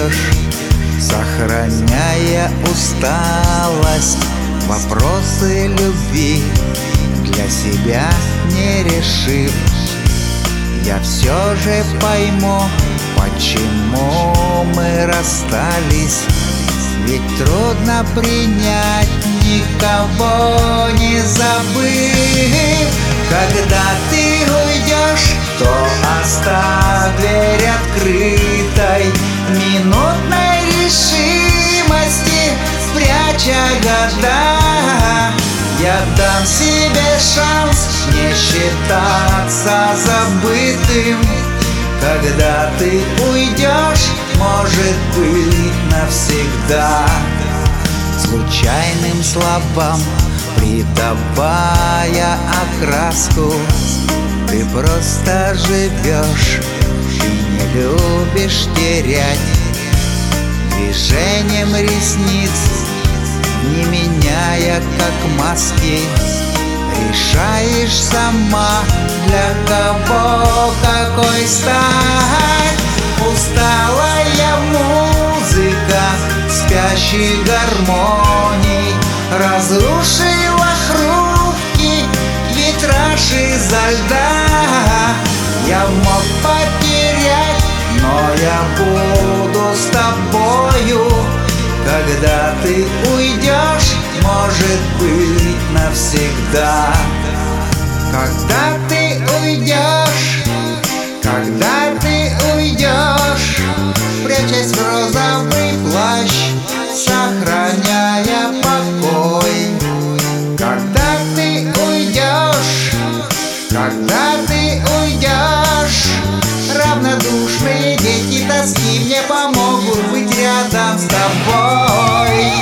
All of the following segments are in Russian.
живешь, сохраняя усталость. Вопросы любви для себя не решив, я все же пойму, почему мы расстались. Ведь трудно принять, никого не забыв. Когда ты уйдешь, то оставь дверь открытой, минутной решимости пряча года. Я дам себе шанс не считаться забытым. Когда ты уйдешь, может быть, навсегда. Случайным словам придавая окраску, ты просто живешь и не любишь терять. Движением ресниц, не меняя как маски, решаешь сама, для кого какой стать. Усталая музыка спящих гармоний разрушила хрупкий витраж изо льда. Я мог потерять, но я буду с тобою. Когда ты уйдешь, может быть, навсегда. Когда ты уйдешь, когда ты уйдешь, прячась в розовый плащ, сохраняя покой. Когда ты уйдешь, когда ты уйдешь, равнодушные дети тоски мне помогут быть рядом с тобой.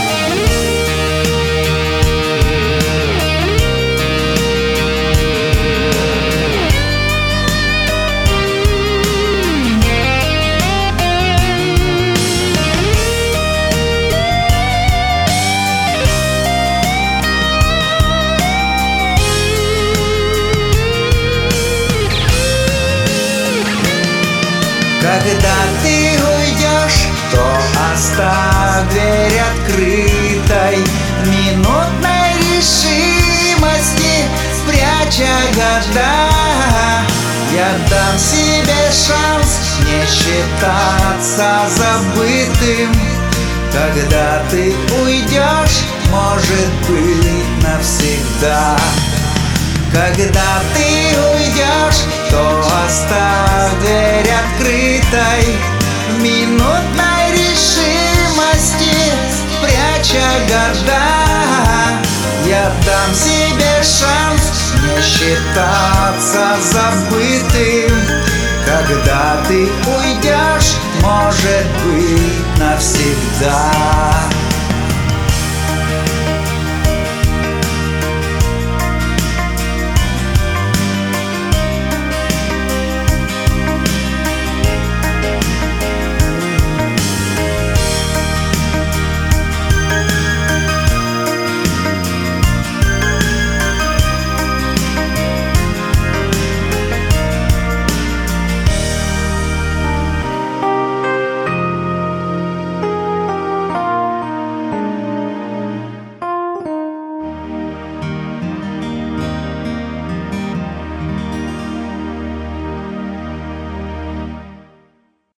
Когда ты уйдешь, то оставь дверь открытой, минутной решимости пряча года. Я дам себе шанс не считаться забытым. Когда ты уйдешь, может быть, навсегда. Когда ты уйдешь, то оставь дверь открытой, минутной решимости пряча года. Я дам себе шанс не считаться забытым. Когда ты уйдешь, может быть, навсегда.